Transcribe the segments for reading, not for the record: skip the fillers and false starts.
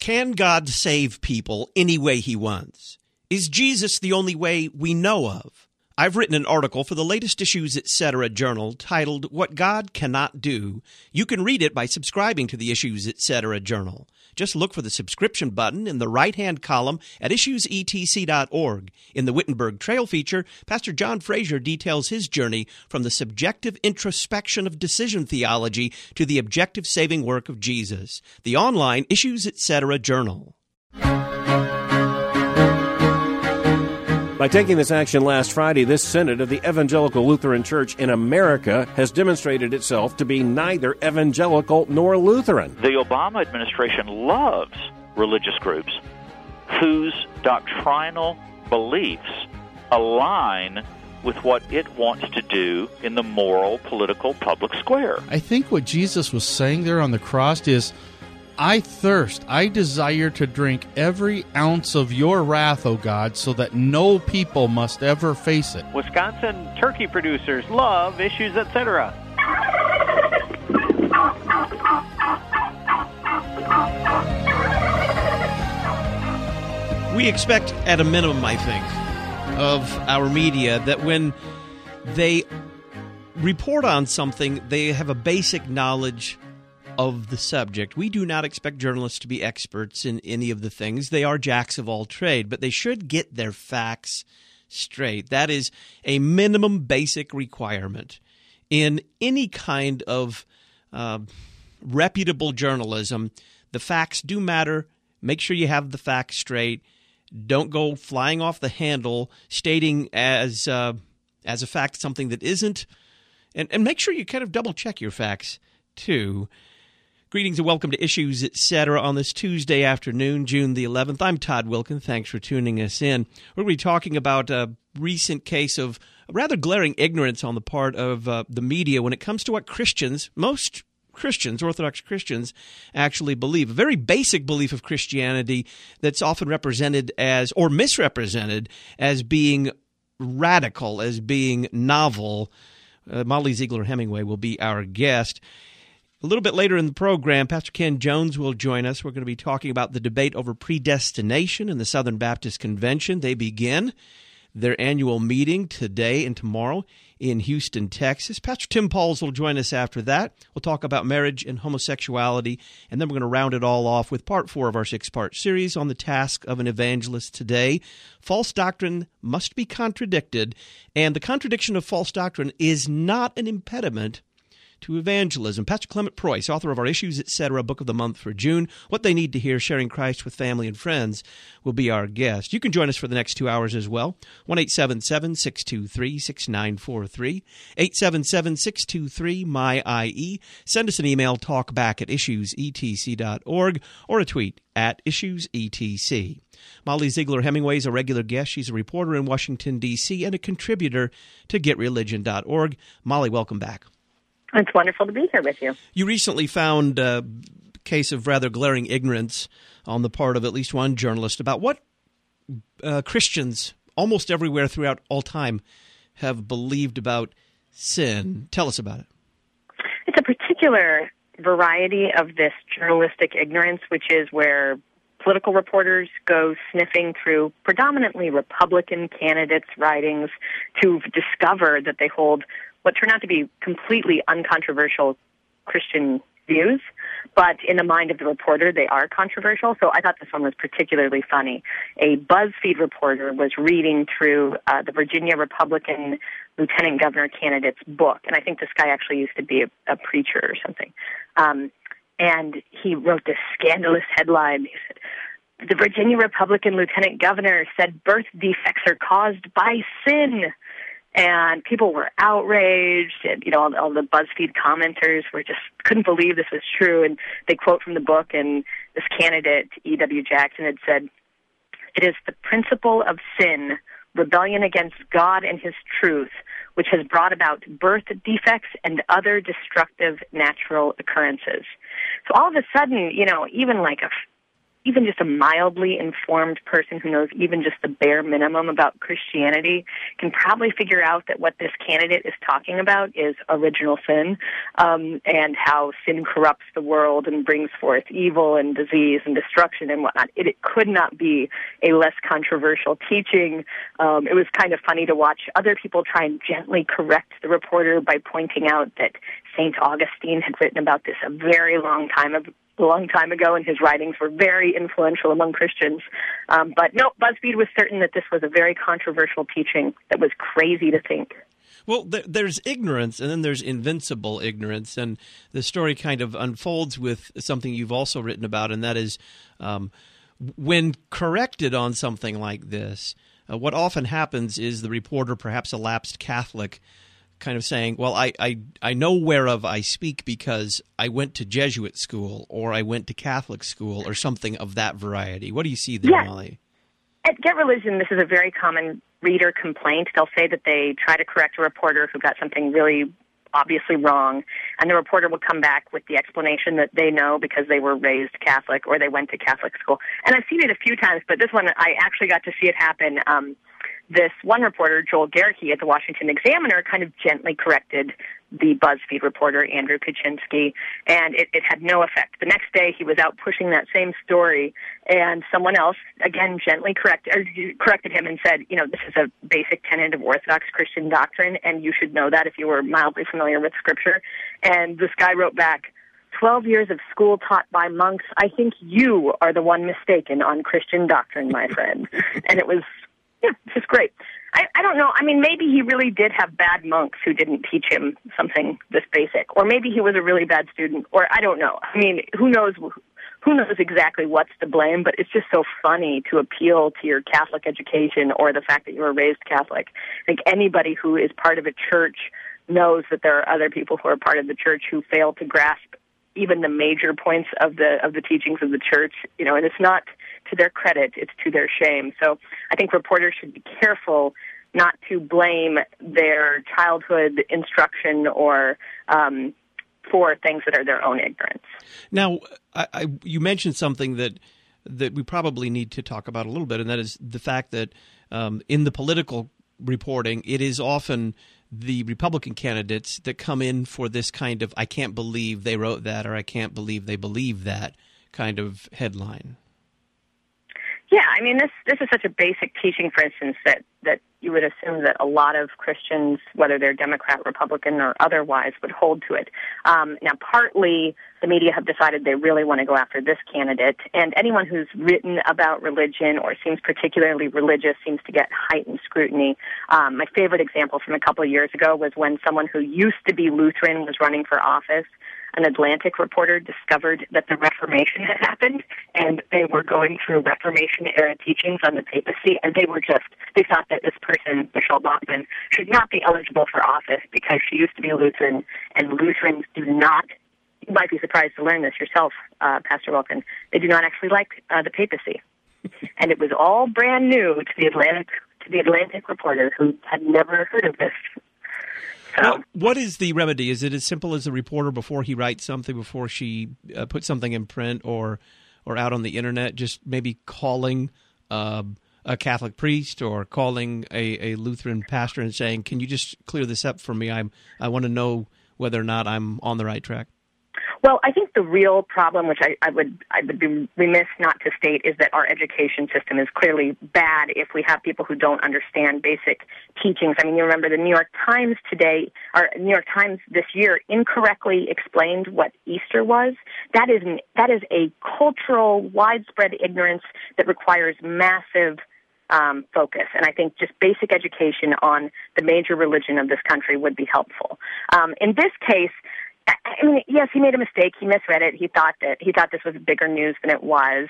Can God save people any way he wants? Is Jesus the only way we know of? I've written an article for the latest Issues Etc. journal titled, What God Cannot Do. You can read it by subscribing to the Issues Etc. journal. Just look for the subscription button in the right-hand column at issuesetc.org. In the Wittenberg Trail feature, Pastor John Fraser details his journey from the subjective introspection of decision theology to the objective saving work of Jesus. The online Issues Etc. journal. By taking this action last Friday, this synod of the Evangelical Lutheran Church in America has demonstrated itself to be neither evangelical nor Lutheran. The Obama administration loves religious groups whose doctrinal beliefs align with what it wants to do in the moral, political, public square. I think what Jesus was saying there on the cross is, I thirst, I desire to drink every ounce of your wrath, O God, so that no people must ever face it. Wisconsin turkey producers love Issues Etc. We expect, at a minimum, I think, of our media that when they report on something, they have a basic knowledge of the subject. We do not expect journalists to be experts in any of the things. They are jacks of all trade, but they should get their facts straight. That is a minimum basic requirement in any kind of reputable journalism. The facts do matter. Make sure you have the facts straight. Don't go flying off the handle stating as a fact something that isn't. And make sure you kind of double check your facts too. Greetings and welcome to Issues Etc. on this Tuesday afternoon, June the 11th. I'm Todd Wilkin. Thanks for tuning us in. We're going to be talking about a recent case of rather glaring ignorance on the part of the media when it comes to what Christians, most Christians, Orthodox Christians, actually believe. A very basic belief of Christianity that's often represented as, or misrepresented as being radical, as being novel. Molly Ziegler Hemingway will be our guest. A little bit later in the program, Pastor Ken Jones will join us. We're going to be talking about the debate over predestination in the Southern Baptist Convention. They begin their annual meeting today and tomorrow in Houston, Texas. Pastor Tim Pauls will join us after that. We'll talk about marriage and homosexuality, and then we're going to round it all off with part 4 of our 6-part series on the task of an evangelist today. False doctrine must be contradicted, and the contradiction of false doctrine is not an impediment to evangelism. Pastor Clement Preuss, author of our Issues Etc. Book of the Month for June, What They Need to Hear, Sharing Christ with Family and Friends, will be our guest. You can join us for the next 2 hours as well. 1-877-623-6943, 877-623-MY-IE. Send us an email, talkback@issuesetc.org, or a tweet @IssuesETC. Molly Ziegler Hemingway is a regular guest. She's a reporter in Washington, D.C., and a contributor to GetReligion.org. Molly, welcome back. It's wonderful to be here with you. You recently found a case of rather glaring ignorance on the part of at least one journalist about what Christians almost everywhere throughout all time have believed about sin. Tell us about it. It's a particular variety of this journalistic ignorance, which is where political reporters go sniffing through predominantly Republican candidates' writings to discover that they hold what turn out to be completely uncontroversial Christian views, but in the mind of the reporter, they are controversial. So I thought this one was particularly funny. A BuzzFeed reporter was reading through the Virginia Republican lieutenant governor candidate's book, and I think this guy actually used to be a preacher or something. And he wrote this scandalous headline. He said, "The Virginia Republican lieutenant governor said birth defects are caused by sin." And people were outraged, and all the BuzzFeed commenters couldn't believe this was true. And they quote from the book, and this candidate, E.W. Jackson, had said, "It is the principle of sin, rebellion against God and His truth, which has brought about birth defects and other destructive natural occurrences." So all of a sudden, even like a even just a mildly informed person who knows even just the bare minimum about Christianity can probably figure out that what this candidate is talking about is original sin, and how sin corrupts the world and brings forth evil and disease and destruction and whatnot. It could not be a less controversial teaching. It was kind of funny to watch other people try and gently correct the reporter by pointing out that St. Augustine had written about this a very long time ago, and his writings were very influential among Christians. But no, BuzzFeed was certain that this was a very controversial teaching that was crazy to think. Well, there's ignorance, and then there's invincible ignorance, and the story kind of unfolds with something you've also written about, and that is when corrected on something like this, what often happens is the reporter, perhaps a lapsed Catholic, kind of saying, well, I know whereof I speak because I went to Jesuit school or I went to Catholic school or something of that variety. What do you see there, Molly? At Get Religion, this is a very common reader complaint. They'll say that they try to correct a reporter who got something really obviously wrong, and the reporter will come back with the explanation that they know because they were raised Catholic or they went to Catholic school. And I've seen it a few times, but this one I actually got to see it happen. This one reporter, Joel Garricky, at the Washington Examiner, kind of gently corrected the BuzzFeed reporter, Andrew Kaczynski, and it had no effect. The next day, he was out pushing that same story, and someone else, again, gently corrected him and said, this is a basic tenet of Orthodox Christian doctrine, and you should know that if you were mildly familiar with Scripture. And this guy wrote back, 12 years of school taught by monks, I think you are the one mistaken on Christian doctrine, my friend. And it was... yeah, it's just great. I don't know. I mean, maybe he really did have bad monks who didn't teach him something this basic. Or maybe he was a really bad student. Or I don't know. I mean, who knows exactly what's to blame, but it's just so funny to appeal to your Catholic education or the fact that you were raised Catholic. I think anybody who is part of a church knows that there are other people who are part of the church who fail to grasp even the major points of the teachings of the church, and it's not to their credit, it's to their shame. So I think reporters should be careful not to blame their childhood instruction or for things that are their own ignorance. Now, you mentioned something that we probably need to talk about a little bit, and that is the fact that in the political reporting, it is often the Republican candidates that come in for this kind of I can't believe they wrote that or I can't believe they believe that kind of headline. Yeah, I mean, this is such a basic teaching, for instance, that you would assume that a lot of Christians, whether they're Democrat, Republican, or otherwise, would hold to it. Now, partly the media have decided they really want to go after this candidate, and anyone who's written about religion or seems particularly religious seems to get heightened scrutiny. My favorite example from a couple of years ago was when someone who used to be Lutheran was running for office. An Atlantic reporter discovered that the Reformation had happened, and they were going through Reformation-era teachings on the papacy, and they thought that this person, Michelle Bachmann, should not be eligible for office because she used to be a Lutheran, and Lutherans do not, you might be surprised to learn this yourself, Pastor Wilken, they do not actually like the papacy. And it was all brand new to the Atlantic reporter who had never heard of this. Well, what is the remedy? Is it as simple as a reporter before he writes something, before she puts something in print or out on the internet, just maybe calling a Catholic priest or calling a Lutheran pastor and saying, "Can you just clear this up for me? I want to know whether or not I'm on the right track"? Well, I think the real problem, which I would be remiss not to state, is that our education system is clearly bad if we have people who don't understand basic teachings. I mean, you remember the New York Times New York Times this year incorrectly explained what Easter was. That is a cultural, widespread ignorance that requires massive focus. And I think just basic education on the major religion of this country would be helpful. In this case, I mean, yes, he made a mistake. He misread it. He thought this was bigger news than it was.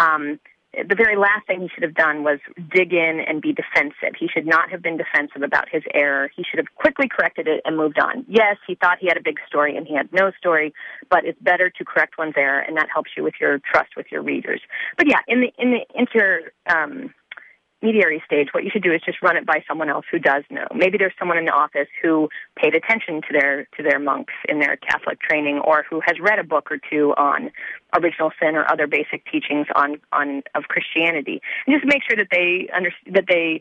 The very last thing he should have done was dig in and be defensive. He should not have been defensive about his error. He should have quickly corrected it and moved on. Yes, he thought he had a big story and he had no story, but it's better to correct one's error, and that helps you with your trust with your readers. But yeah, in the intermediary stage, what you should do is just run it by someone else who does know. Maybe there's someone in the office who paid attention to their monks in their Catholic training, or who has read a book or two on original sin or other basic teachings of Christianity, and just make sure that they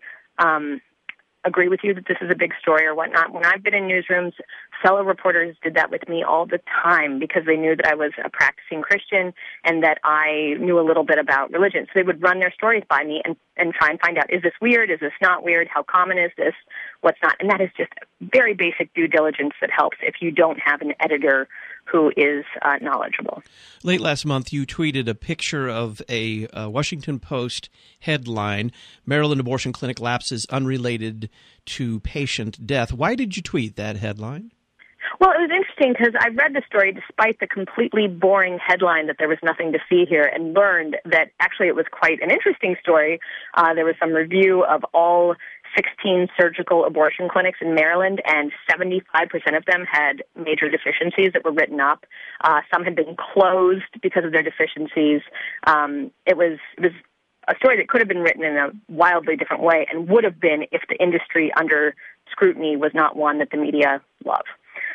agree with you that this is a big story or whatnot. When I've been in newsrooms, fellow reporters did that with me all the time because they knew that I was a practicing Christian and that I knew a little bit about religion. So they would run their stories by me and try and find out, is this weird? Is this not weird? How common is this? What's not? And that is just very basic due diligence that helps if you don't have an editor who is knowledgeable. Late last month, you tweeted a picture of a Washington Post headline, Maryland abortion clinic lapses unrelated to patient death. Why did you tweet that headline? Well, it was interesting because I read the story despite the completely boring headline that there was nothing to see here, and learned that actually it was quite an interesting story. There was some review of all 16 surgical abortion clinics in Maryland, and 75% of them had major deficiencies that were written up. Some had been closed because of their deficiencies. It was a story that could have been written in a wildly different way, and would have been if the industry under scrutiny was not one that the media love.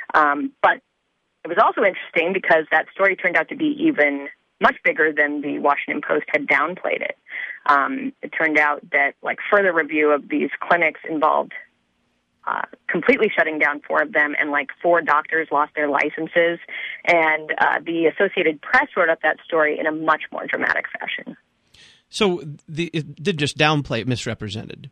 But it was also interesting because that story turned out to be even much bigger than the Washington Post had downplayed it. It turned out that further review of these clinics involved completely shutting down 4 of them, and 4 doctors lost their licenses. And the Associated Press wrote up that story in a much more dramatic fashion. So it did just downplay it, misrepresented.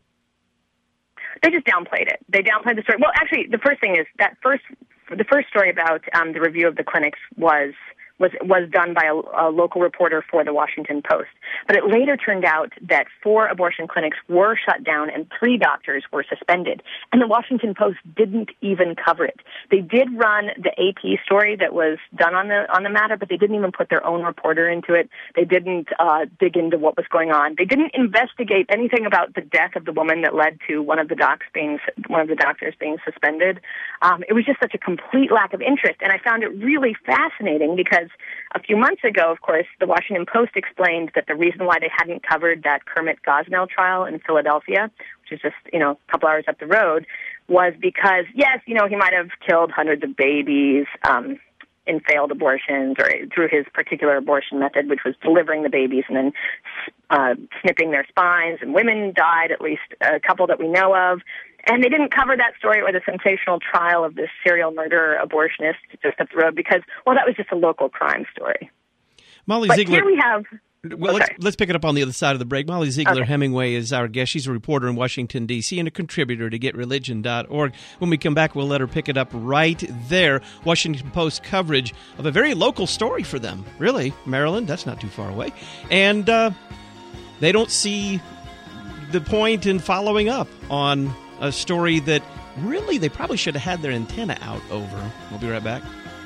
They just downplayed it. They downplayed the story. Well, actually, the first thing is that the first story about the review of the clinics was done by a local reporter for the Washington Post. But it later turned out that 4 abortion clinics were shut down and 3 doctors were suspended. And the Washington Post didn't even cover it. They did run the AP story that was done on the matter, but they didn't even put their own reporter into it. They didn't dig into what was going on. They didn't investigate anything about the death of the woman that led to one of the doctors being suspended. It was just such a complete lack of interest, and I found it really fascinating because a few months ago, of course, the Washington Post explained that the reason why they hadn't covered that Kermit Gosnell trial in Philadelphia, which is just, a couple hours up the road, was because, yes, he might have killed hundreds of babies in failed abortions or through his particular abortion method, which was delivering the babies and then snipping their spines, and women died, at least a couple that we know of. And they didn't cover that story or the sensational trial of this serial murderer abortionist just up the road because, well, that was just a local crime story. Molly but Ziegler. Here we have... Well, let's pick it up on the other side of the break. Molly Ziegler Hemingway is our guest. She's a reporter in Washington, D.C., and a contributor to GetReligion.org. When we come back, we'll let her pick it up right there. Washington Post coverage of a very local story for them. Really, Maryland, that's not too far away. And they don't see the point in following up on a story that really they probably should have had their antenna out over. We'll be right back.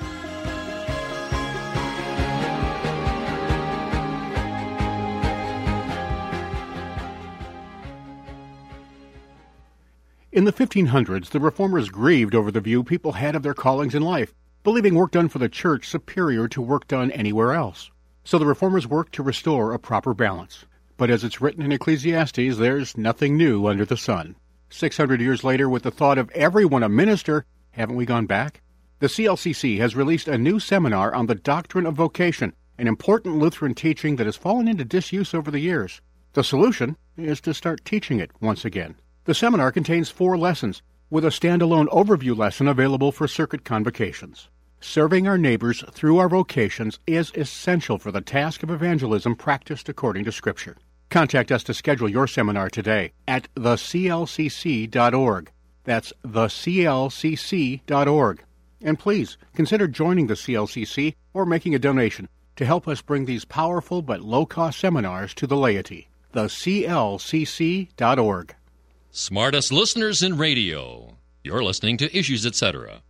In the 1500s, the Reformers grieved over the view people had of their callings in life, believing work done for the church superior to work done anywhere else. So the Reformers worked to restore a proper balance. But as it's written in Ecclesiastes, there's nothing new under the sun. 600 years later, with the thought of everyone a minister, haven't we gone back? The CLCC has released a new seminar on the doctrine of vocation, an important Lutheran teaching that has fallen into disuse over the years. The solution is to start teaching it once again. The seminar contains 4 lessons, with a standalone overview lesson available for circuit convocations. Serving our neighbors through our vocations is essential for the task of evangelism practiced according to Scripture. Contact us to schedule your seminar today at theclcc.org. That's theclcc.org. And please, consider joining the CLCC or making a donation to help us bring these powerful but low-cost seminars to the laity. theclcc.org. Smartest listeners in radio. You're listening to Issues, Etc.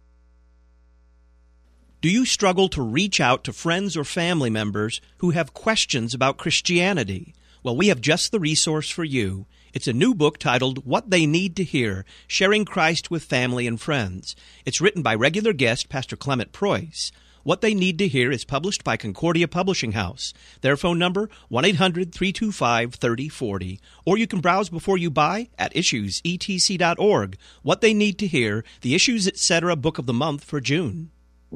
Do you struggle to reach out to friends or family members who have questions about Christianity? Well, we have just the resource for you. It's a new book titled What They Need to Hear, Sharing Christ with Family and Friends. It's written by regular guest Pastor Clement Preuss. What They Need to Hear is published by Concordia Publishing House. Their phone number, 1-800-325-3040. Or you can browse before you buy at issuesetc.org. What They Need to Hear, the Issues Etc. Book of the Month for June.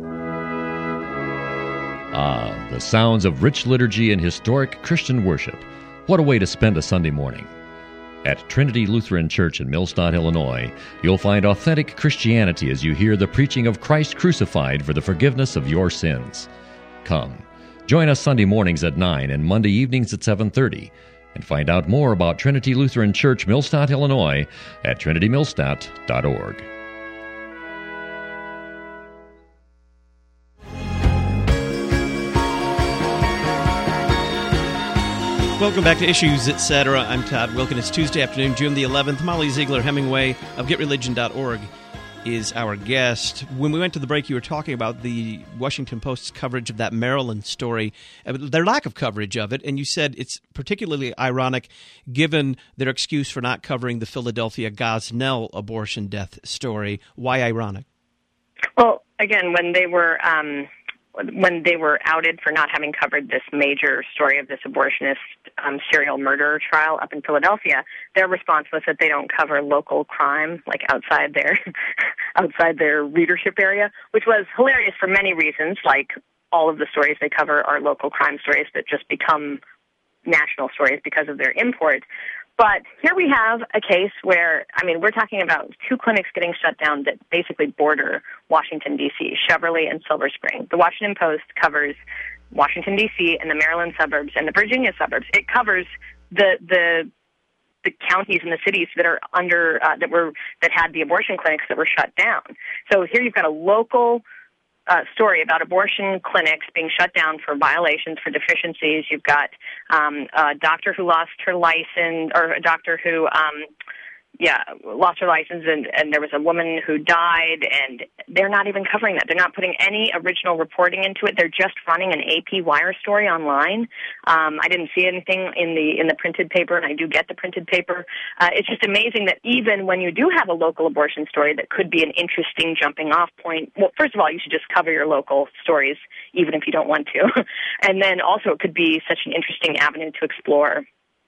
Ah, the sounds of rich liturgy and historic Christian worship. What a way to spend a Sunday morning. At Trinity Lutheran Church in Millstadt, Illinois, you'll find authentic Christianity as you hear the preaching of Christ crucified for the forgiveness of your sins. Come, join us Sunday mornings at 9 and Monday evenings at 7:30, and find out more about Trinity Lutheran Church, Millstadt, Illinois at trinitymillstadt.org. Welcome back to Issues, Etc. I'm Todd Wilken. It's Tuesday afternoon, June the 11th. Molly Ziegler Hemingway of GetReligion.org is our guest. When we went to the break, you were talking about the Washington Post's coverage of that Maryland story, their lack of coverage of it, and you said it's particularly ironic given their excuse for not covering the Philadelphia Gosnell abortion death story. Why ironic? Well, again, when they were outed for not having covered this major story of this abortionist serial murderer trial up in Philadelphia, their response was that they don't cover local crime, like outside their readership area, which was hilarious for many reasons. Like, all of the stories they cover are local crime stories that just become national stories because of their import. But here we have a case where, we're talking about two clinics getting shut down that basically border Washington, D.C., Cheverly and Silver Spring. The Washington Post covers Washington, D.C. and the Maryland suburbs and the Virginia suburbs. It covers the counties and the cities that are under that had the abortion clinics that were shut down. So here you've got a local story about abortion clinics being shut down for violations, for deficiencies. You've got a doctor who lost her license, or a doctor who lost her license, and there was a woman who died, and they're not even covering that. They're not putting any original reporting into it. They're just running an AP Wire story online. I didn't see anything in the printed paper, and I do get the printed paper. It's just amazing that even when you do have a local abortion story that could be an interesting jumping-off point, well, first of all, you should just cover your local stories, even if you don't want to. And then also it could be such an interesting avenue to explore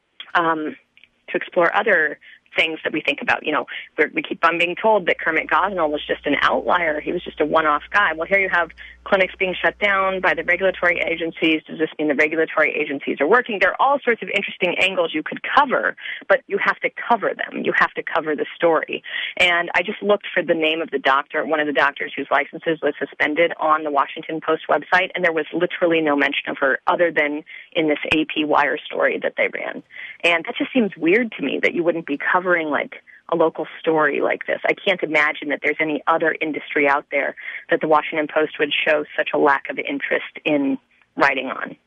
other things that we think about. We keep on being told that Kermit Gosnell was just an outlier. He was just a one-off guy. Well, here you have clinics being shut down by the regulatory agencies. Does this mean the regulatory agencies are working? There are all sorts of interesting angles you could cover, but you have to cover them. You have to cover the story. And I just looked for the name of the doctor, one of the doctors whose licenses was suspended, on the Washington Post website, and there was literally no mention of her other than in this AP Wire story that they ran. And that just seems weird to me, that you wouldn't be covering like a local story like this. I can't imagine that there's any other industry out there that the Washington Post would show such a lack of interest in writing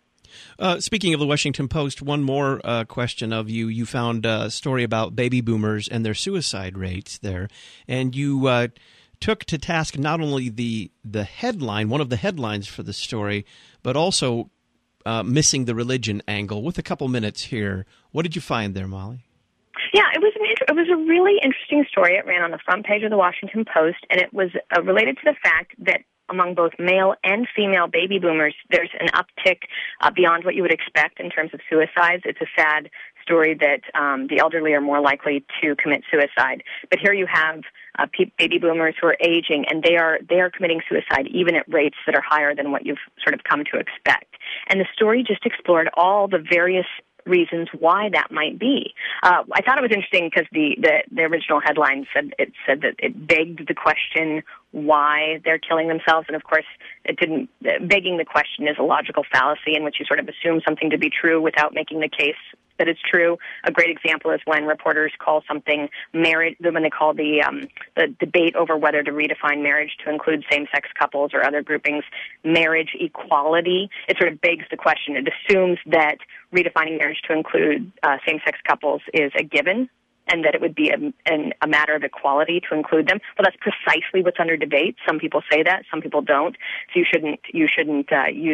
on. Speaking of the Washington Post, one more question of you. You found a story about baby boomers and their suicide rates there, and you took to task not only the headline, one of the headlines for the story, but also missing the religion angle. With a couple minutes here, what did you find there, Molly? Yeah, it was a really interesting story. It ran on the front page of the Washington Post, and it was related to the fact that among both male and female baby boomers, there's an uptick beyond what you would expect in terms of suicides. It's a sad story that the elderly are more likely to commit suicide. But here you have baby boomers who are aging, and they are committing suicide even at rates that are higher than what you've sort of come to expect. And the story just explored all the various reasons why that might be. I thought it was interesting because the original headline said that it begged the question why they're killing themselves, and of course it didn't. Begging the question is a logical fallacy in which you sort of assume something to be true without making the case that it's true. A great example is when reporters call something marriage, when they call the debate over whether to redefine marriage to include same-sex couples or other groupings marriage equality. It sort of begs the question. It assumes that redefining marriage to include same-sex couples is a given, and that it would be a matter of equality to include them. Well, that's precisely what's under debate. Some people say that, some people don't. So you shouldn't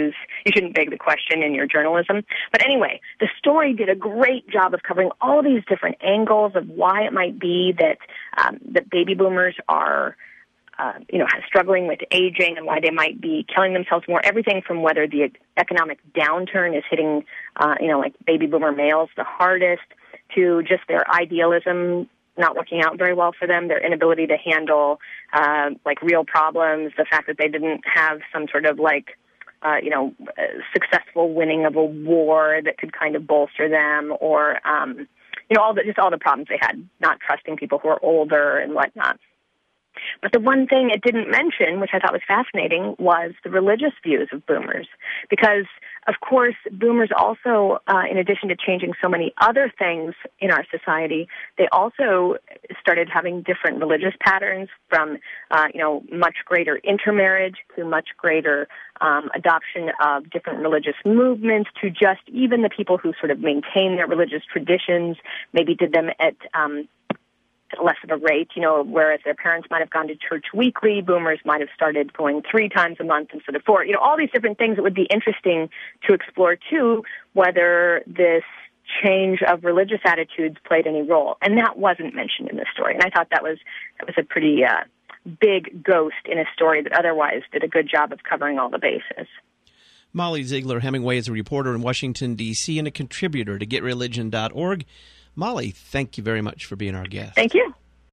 beg the question in your journalism. But anyway, the story did a great job of covering all these different angles of why it might be that that baby boomers are struggling with aging and why they might be killing themselves more. Everything from whether the economic downturn is hitting, like baby boomer males the hardest, to just their idealism not working out very well for them, their inability to handle real problems, the fact that they didn't have some sort of successful winning of a war that could kind of bolster them, or all the problems they had, not trusting people who are older and whatnot. But the one thing it didn't mention, which I thought was fascinating, was the religious views of boomers. Because, of course, boomers also, in addition to changing so many other things in our society, they also started having different religious patterns, from, much greater intermarriage to much greater adoption of different religious movements, to just even the people who sort of maintain their religious traditions, maybe did them at less of a rate, whereas their parents might have gone to church weekly, boomers might have started going 3 times a month instead of 4. All these different things that would be interesting to explore too, whether this change of religious attitudes played any role. And that wasn't mentioned in this story. And I thought that was a pretty big ghost in a story that otherwise did a good job of covering all the bases. Molly Ziegler Hemingway is a reporter in Washington, D.C., and a contributor to GetReligion.org. Molly, thank you very much for being our guest. Thank you.